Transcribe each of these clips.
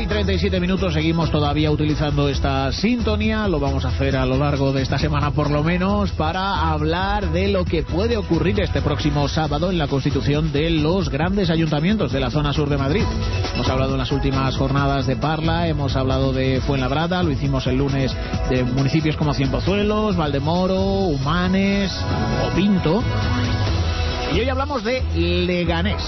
9:37, seguimos todavía utilizando esta sintonía, lo vamos a hacer a lo largo de esta semana por lo menos, para hablar de lo que puede ocurrir este próximo sábado en la constitución de los grandes ayuntamientos de la zona sur de Madrid. Hemos hablado en las últimas jornadas de Parla, hemos hablado de Fuenlabrada, lo hicimos el lunes de municipios como Cienpozuelos, Valdemoro, Humanes o Pinto, y hoy hablamos de Leganés,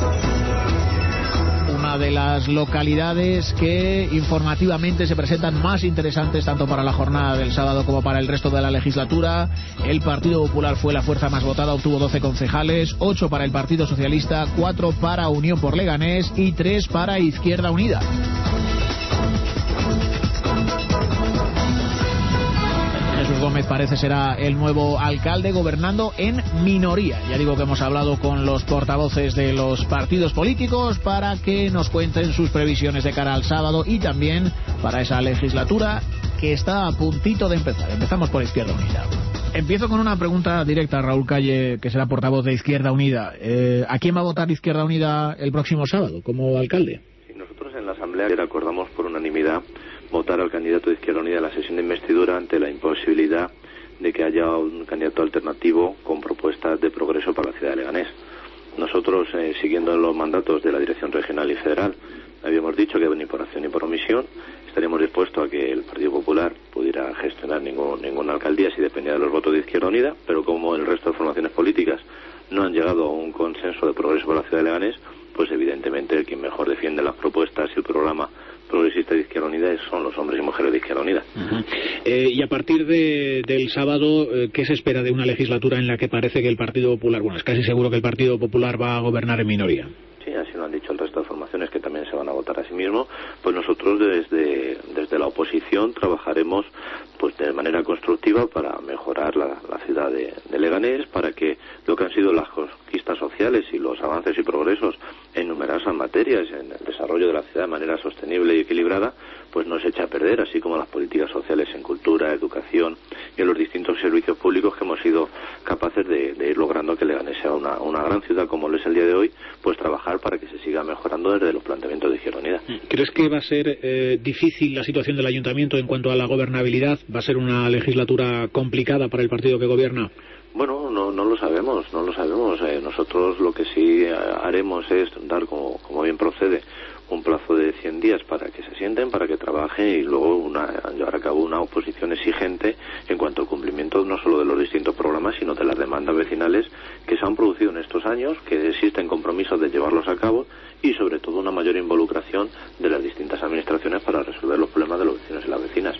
una de las localidades que informativamente se presentan más interesantes tanto para la jornada del sábado como para el resto de la legislatura. El Partido Popular fue la fuerza más votada, obtuvo 12 concejales, 8 para el Partido Socialista, 4 para Unión por Leganés y 3 para Izquierda Unida. Jesús Gómez parece será el nuevo alcalde, gobernando en minoría. Ya digo que hemos hablado con los portavoces de los partidos políticos para que nos cuenten sus previsiones de cara al sábado y también para esa legislatura que está a puntito de empezar. Empezamos por Izquierda Unida. Empiezo con una pregunta directa a Raúl Calle, que será portavoz de Izquierda Unida. ¿A quién va a votar Izquierda Unida el próximo sábado como alcalde? Sí, nosotros en la Asamblea acordamos por unanimidad votar al candidato de Izquierda Unida en la sesión de investidura ante la imposibilidad de que haya un candidato alternativo con propuestas de progreso para la ciudad de Leganés. Nosotros, siguiendo los mandatos de la Dirección Regional y Federal, habíamos dicho que ni por acción ni por omisión estaríamos dispuestos a que el Partido Popular pudiera gestionar ninguna alcaldía si dependía de los votos de Izquierda Unida, pero como el resto de formaciones políticas no han llegado a un consenso de progreso para la ciudad de Leganés, pues evidentemente el quien mejor defiende las propuestas y el programa progresista de Izquierda Unida son los hombres y mujeres de Izquierda Unida. Y a partir del sábado, ¿qué se espera de una legislatura en la que parece que el Partido Popular, bueno, es casi seguro que el Partido Popular va a gobernar en minoría? Sí, así lo han dicho el resto de formaciones que también se van a votar a sí mismo. Pues nosotros desde la oposición trabajaremos pues de manera constructiva para mejorar la ciudad de Leganés, para que lo que han sido las conquistas sociales y los avances y progresos en numerosas materias, en el desarrollo de la ciudad de manera sostenible y equilibrada, pues no se echa a perder, así como las políticas sociales en cultura, educación y en los distintos servicios públicos que hemos sido capaces de ir logrando que Leganés sea una gran ciudad como lo es el día de hoy, pues trabajar para que se siga mejorando desde los planteamientos de Izquierda Unida. ¿Crees que va a ser difícil la situación del ayuntamiento en cuanto a la gobernabilidad? ¿Va a ser una legislatura complicada para el partido que gobierna? Bueno, no lo sabemos. Nosotros lo que sí haremos es dar, como bien procede, un plazo de 100 días para que se sienten, para que trabajen y luego llevar a cabo una oposición exigente en cuanto al cumplimiento no solo de los distintos programas, sino de las demandas vecinales que se han producido en estos años, que existen compromisos de llevarlos a cabo y sobre todo una mayor involucración de las distintas administraciones para resolver los problemas de los vecinos y las vecinas.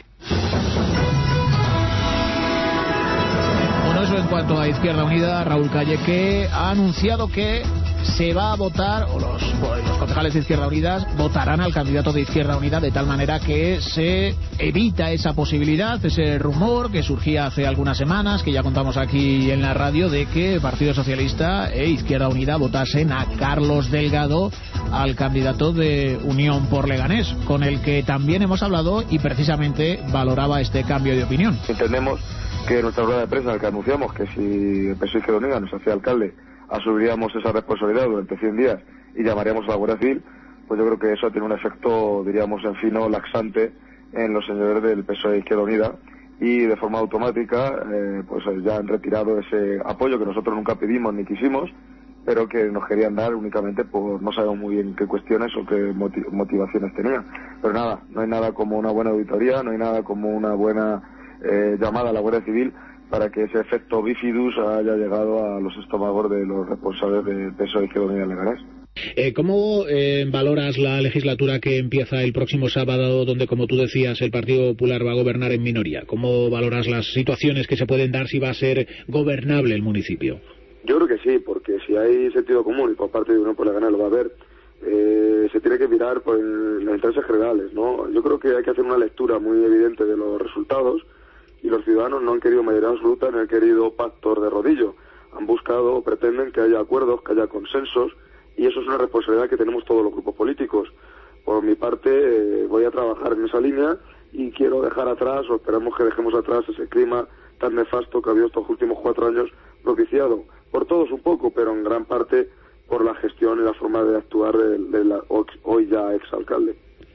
Bueno, eso en cuanto a Izquierda Unida. Raúl Calle, que ha anunciado que se va a votar, o los concejales de Izquierda Unida votarán al candidato de Izquierda Unida, de tal manera que se evita esa posibilidad, ese rumor que surgía hace algunas semanas, que ya contamos aquí en la radio, de que el Partido Socialista e Izquierda Unida votasen a Carlos Delgado, al candidato de Unión por Leganés, con el que también hemos hablado y precisamente valoraba este cambio de opinión. Entendemos que en nuestra rueda de prensa, en la que anunciamos que si el PSOE Izquierda Unida nos hacía alcalde, asumiríamos esa responsabilidad durante 100 días y llamaríamos a la Guardia Civil, pues yo creo que eso tiene un efecto, diríamos, en fino, laxante en los señores del PSOE Izquierda Unida, y de forma automática pues ya han retirado ese apoyo que nosotros nunca pedimos ni quisimos, pero que nos querían dar únicamente por no sabemos muy bien qué cuestiones o qué motivaciones tenían. Pero nada, no hay nada como una buena auditoría, no hay nada como una buena llamada a la Guardia Civil para que ese efecto bifidus haya llegado a los estómagos de los responsables del PSOE Izquierda Unida Leganés. ¿Cómo valoras la legislatura que empieza el próximo sábado, donde, como tú decías, el Partido Popular va a gobernar en minoría? ¿Cómo valoras las situaciones que se pueden dar si va a ser gobernable el municipio? Yo creo que sí, porque si hay sentido común y por parte de Unión por Leganés lo va a haber, se tiene que mirar por los intereses generales, ¿no? Yo creo que hay que hacer una lectura muy evidente de los resultados, y los ciudadanos no han querido mayoría absoluta, no han querido pactos de rodillo, han buscado o pretenden que haya acuerdos, que haya consensos, y eso es una responsabilidad que tenemos todos los grupos políticos. Por mi parte voy a trabajar en esa línea y quiero dejar atrás, o esperamos que dejemos atrás, ese clima tan nefasto que ha habido estos últimos 4 años, propiciado por todos un poco, pero en gran parte por la gestión y la forma de actuar del hoy ya exalcalde.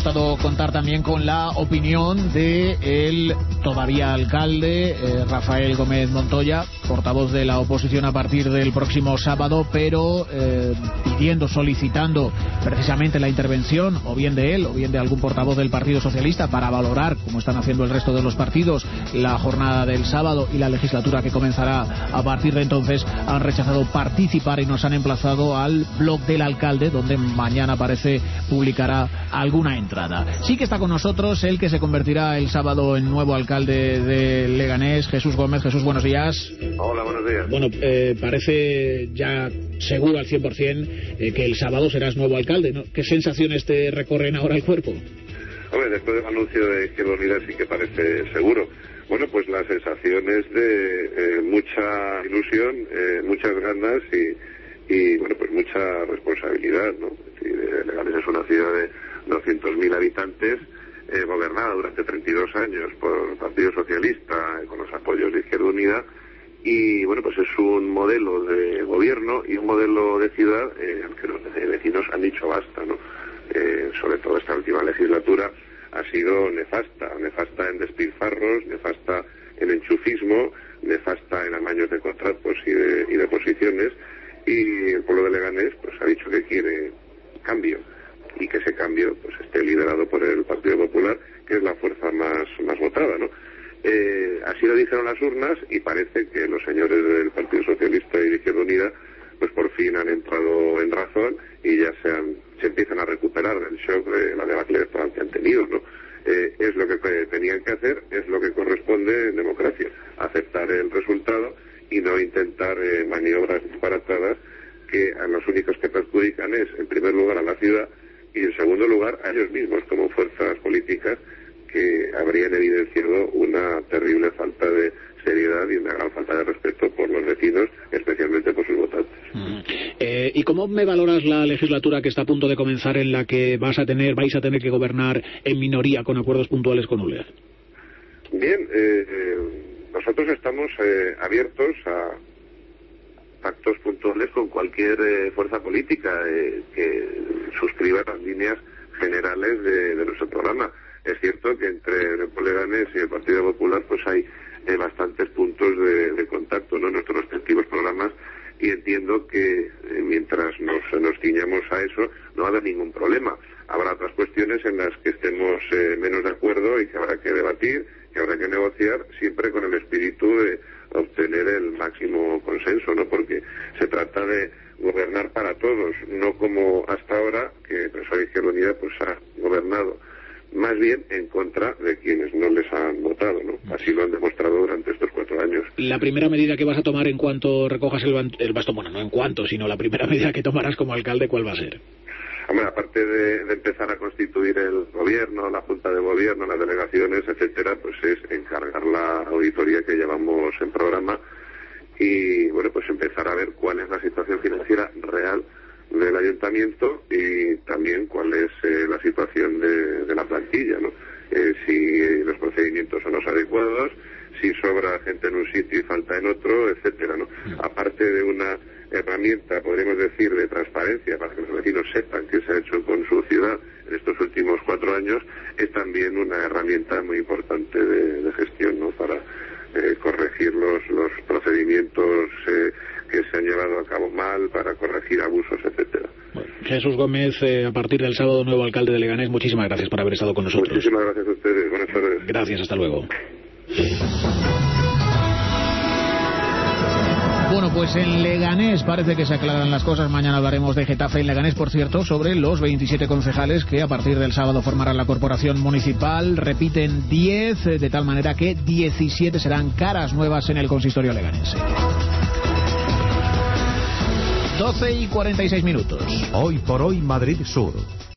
gustado contar también con la opinión de el todavía alcalde Rafael Gómez Montoya, portavoz de la oposición a partir del próximo sábado, pero solicitando precisamente la intervención o bien de él o bien de algún portavoz del Partido Socialista para valorar, como están haciendo el resto de los partidos, la jornada del sábado y la legislatura que comenzará a partir de entonces. Han rechazado participar y nos han emplazado al blog del alcalde, donde mañana parece publicará alguna entrada. Sí que está con nosotros el que se convertirá el sábado en nuevo alcalde de Leganés, Jesús Gómez. Jesús, buenos días. Hola, buenos días. Bueno, parece ya seguro al 100% que el sábado serás nuevo alcalde, ¿no? ¿Qué sensaciones te recorren ahora el cuerpo? Hombre, después del anuncio de Izquierda Unida sí que parece seguro. Bueno, pues la sensación es de mucha ilusión, muchas ganas y bueno, pues mucha responsabilidad, ¿no? Es decir, Leganés es una ciudad de 200.000 habitantes, gobernada durante 32 años por el Partido Socialista, con los apoyos de Izquierda Unida, y bueno, pues es un modelo de gobierno y un modelo de ciudad al que los vecinos han dicho basta, ¿no? Sobre todo esta última legislatura ha sido nefasta en despilfarros, nefasta en enchufismo, nefasta en amaños de contratos y de posiciones, y el pueblo de Leganés pues ha dicho que quiere cambio, y que ese cambio pues esté liderado por el Partido Popular, que es la fuerza más votada, ¿no? Así lo dijeron las urnas, y parece que los señores del Partido Socialista y de Izquierda Unida pues por fin han entrado en razón y ya se empiezan a recuperar del shock de la debacle electoral que han tenido, ¿no? Es lo que tenían que hacer, es lo que corresponde en democracia, aceptar el resultado y no intentar maniobras disparatadas que a los únicos que perjudican es, en primer lugar, a la ciudad y, en segundo lugar, a ellos mismos como fuerzas políticas que habrían evidenciado una terrible falta de seriedad y una gran falta de respeto por los vecinos, especialmente por sus votantes. ¿Y cómo me valoras la legislatura que está a punto de comenzar, en la que vais a tener que gobernar en minoría con acuerdos puntuales con ULER? Bien, nosotros estamos abiertos a pactos puntuales con cualquier fuerza política que suscriba las líneas generales de nuestro programa. Es cierto que entre Leganés y el Partido Popular pues hay bastantes puntos de contacto, ¿no?, en nuestros respectivos programas, y entiendo que mientras nos ciñamos a eso no va a haber ningún problema. Habrá otras cuestiones en las que estemos menos de acuerdo y que habrá que debatir, que habrá que negociar, siempre con el espíritu de obtener el máximo consenso, ¿no? Porque se trata de gobernar para todos, no como hasta ahora, que el PSOE Izquierda Unida pues ha gobernado más bien en contra de quienes no les han votado, ¿no? Así lo han demostrado durante estos 4 años. La primera medida que vas a tomar en cuanto recojas el bastón, bueno, no en cuanto, sino la primera medida que tomarás como alcalde, ¿cuál va a ser? Hombre, aparte de empezar a constituir el gobierno, la junta de gobierno, las delegaciones, etcétera, pues es encargar la auditoría que llevamos en programa y, bueno, pues empezar a ver cuál es la situación financiera real del ayuntamiento y también cuál es la situación de la plantilla, ¿no? Si los procedimientos son los adecuados, si sobra gente en un sitio y falta en otro, etcétera, ¿no? Aparte de una herramienta, podríamos decir, de transparencia para que los vecinos sepan qué se ha hecho con su ciudad en estos últimos 4 años, es también una herramienta muy importante de gestión, ¿no?, para corregir los procedimientos que se han llevado a cabo mal, para corregir abusos, etcétera. Bueno, Jesús Gómez, a partir del sábado nuevo alcalde de Leganés, muchísimas gracias por haber estado con nosotros. Muchísimas gracias a ustedes, buenas tardes. Gracias, hasta luego. Bueno, pues en Leganés parece que se aclaran las cosas. Mañana hablaremos de Getafe en Leganés, por cierto, sobre los 27 concejales que a partir del sábado formarán la corporación municipal. Repiten 10, de tal manera que 17 serán caras nuevas en el consistorio leganense. 12:46. Hoy por hoy Madrid Sur.